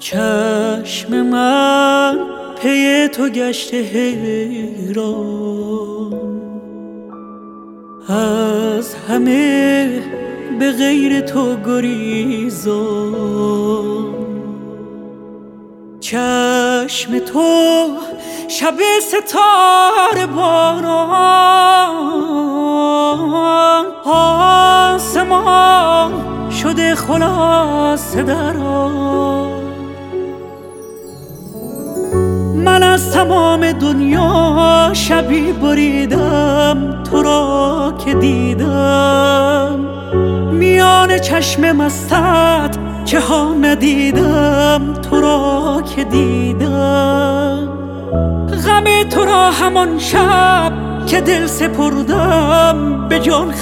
چشم من پی تو گشته حیران، از همه به غیر تو گریزان. چشم تو شب ستاره باران، آسمان شده خلاصه در آن. من از تمام دنیا شبی بریدم، تو را که دیدم میان چشم مستت که ها ندیدم، تو را که دیدم. غم تو را همان شب که دل سپردم به جان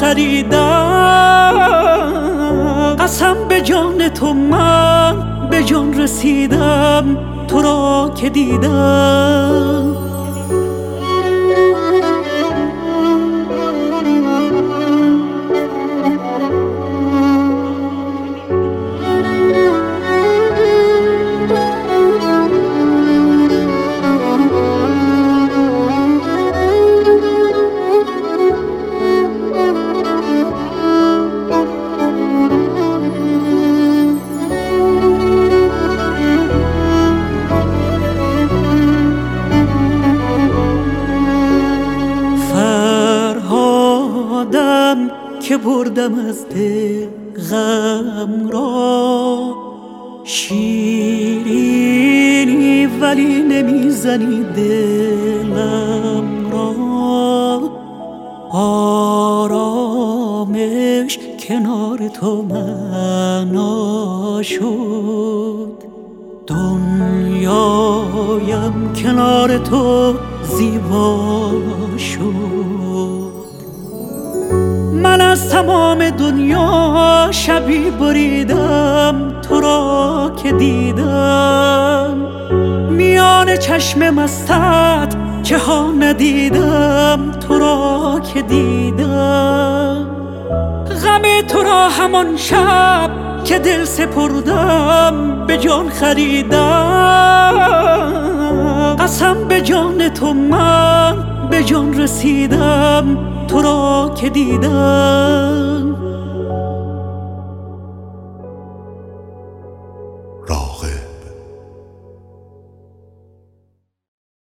خریدم. قسم به جان تو من به جان رسیدم، تو را که دیدم. که بردم از دل غم را، شیرینی ولی نمیزنی دلم را. آرامش کنار تو معنا شد، دنیایم کنار تو زیبا شد. من از تمام دنیا شبی بریدم، تو را که دیدم میان چشم مستت که ها ندیدم، تو را که دیدم. غم تو را همان شب که دل سپردم به جان خریدم. قسم به جان تو من به جان رسیدم، تو را که دیدم.